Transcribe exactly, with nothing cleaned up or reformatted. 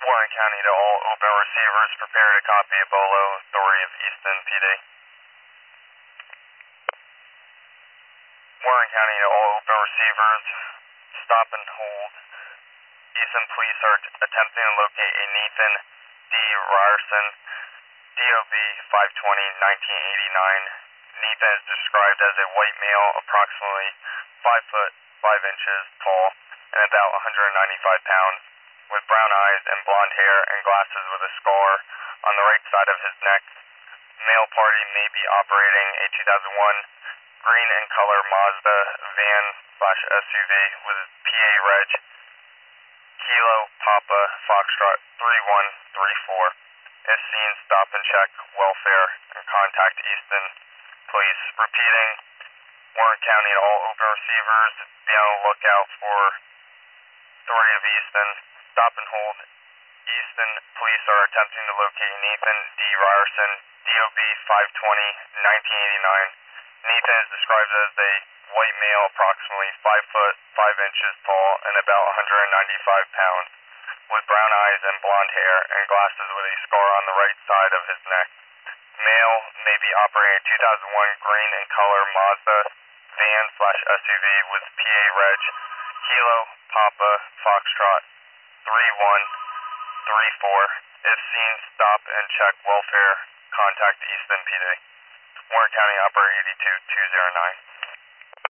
Warren County to all open receivers, prepare to copy a BOLO, authority of Easton P D. Warren County to all open receivers, stop and hold. Easton police are attempting to locate a Nathan D. Ryerson, D O B five twenty, nineteen eighty-nine. Nathan is described as a white male, approximately five foot five inches tall and about one hundred ninety-five pounds, with brown eyes and blonde hair and glasses with a scar on the right side of his neck. Male party may be operating a two thousand one green in color Mazda van slash S U V with P A reg Kilo Papa Foxtrot three one three four. If seen, stop and check welfare and contact Easton Police. Repeating, Warren County to all open receivers, be on the lookout for authority of Easton, stop and hold. Easton Police are attempting to locate Nathan D. Ryerson, D O B five twenty, nineteen eighty-nine. Nathan is described as a white male, approximately five foot five inches tall and about one hundred ninety-five pounds, with brown eyes and blonde hair and glasses with a scar on the right side of his neck. Male may be operating a two thousand one green in color Mazda van slash S U V with P A reg Kilo Papa Foxtrot three one three four. If seen, stop and check welfare, contact Easton P D. Warren County Operator eighty-two two oh nine.